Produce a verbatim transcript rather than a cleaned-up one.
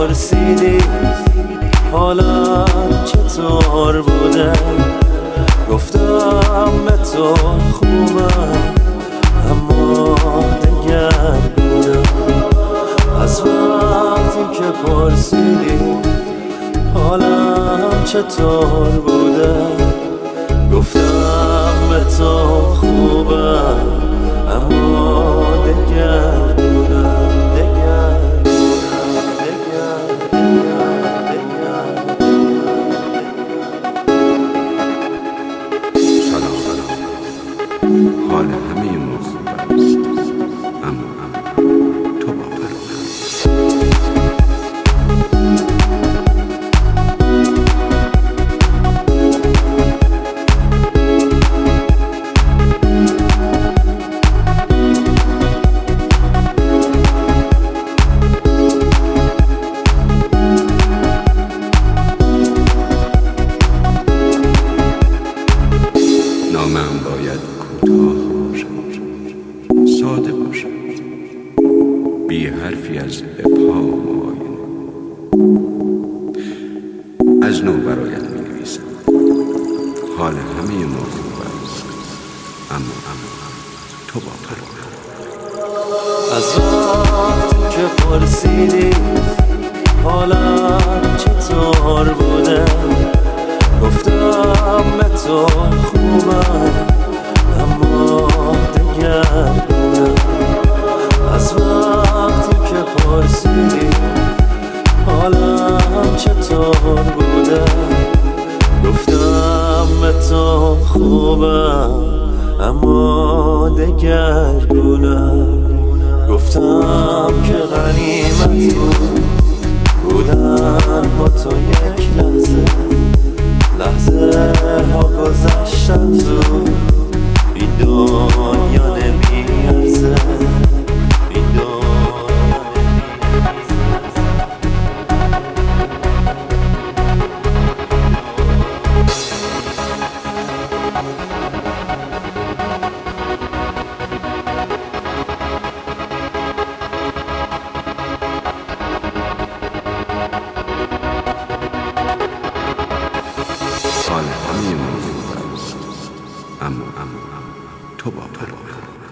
پرسیدی حالا چطور بوده، گفتم به تو خوبم اما دگرگونم. از وقتی که پرسیدی حالم چطور بوده، گفتم به تو خوبم اما دگرگونم. حال همه موضوع برست، اما اما تو با فرق. نامم باید کوتاه باشد، ساده باشد، بی حرفی از ابهام و آینه. از نو برایت می نویسم. حال همه موضوع برست، اما اما تو با فرق. از وقتی که پرسیدی حالا چطور بوده، گفتم به تو خوبم اما دگرگونم. از وقتی که پرسیدی حالم چطور بوده، گفتم به تو خوبم اما دگرگونم. گفتم که غنیمت بود بودن با تو یک لحظه، لحظه ها گذشتن زود، این دنیا نمیارزه، این دنیا حال همه موضوع برست، اما اما تو با فرق.